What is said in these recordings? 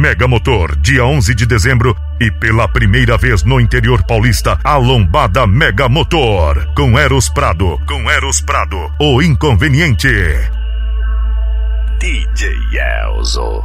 Mega Motor, dia 11 de dezembro. E pela primeira vez no interior paulista, a Lombada Mega Motor. Com Eros Prado, o inconveniente. DJ Elzo.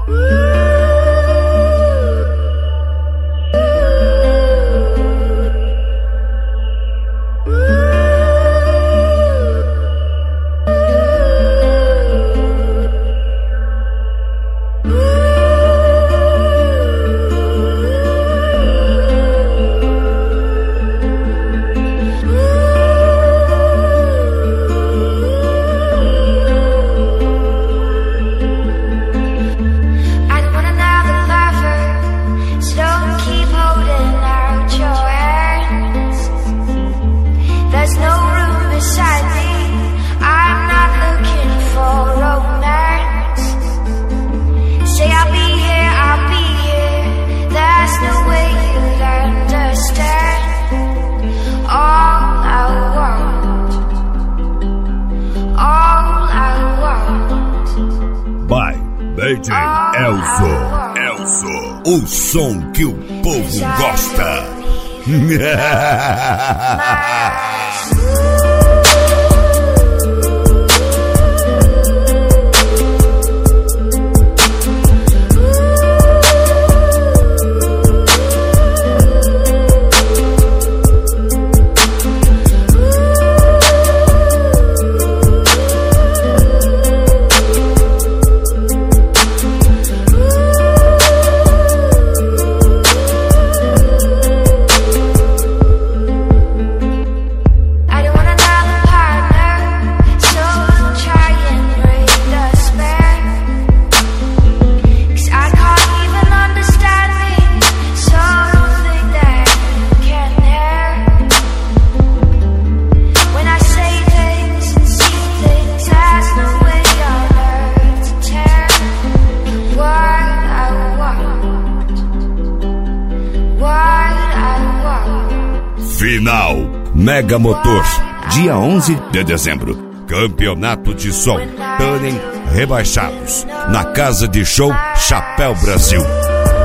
DJ Elzo, o som que o povo gosta. Final Mega Motor, dia 11 de dezembro. Campeonato de som, Tuning Rebaixados, na Casa de Show Chapéu Brasil.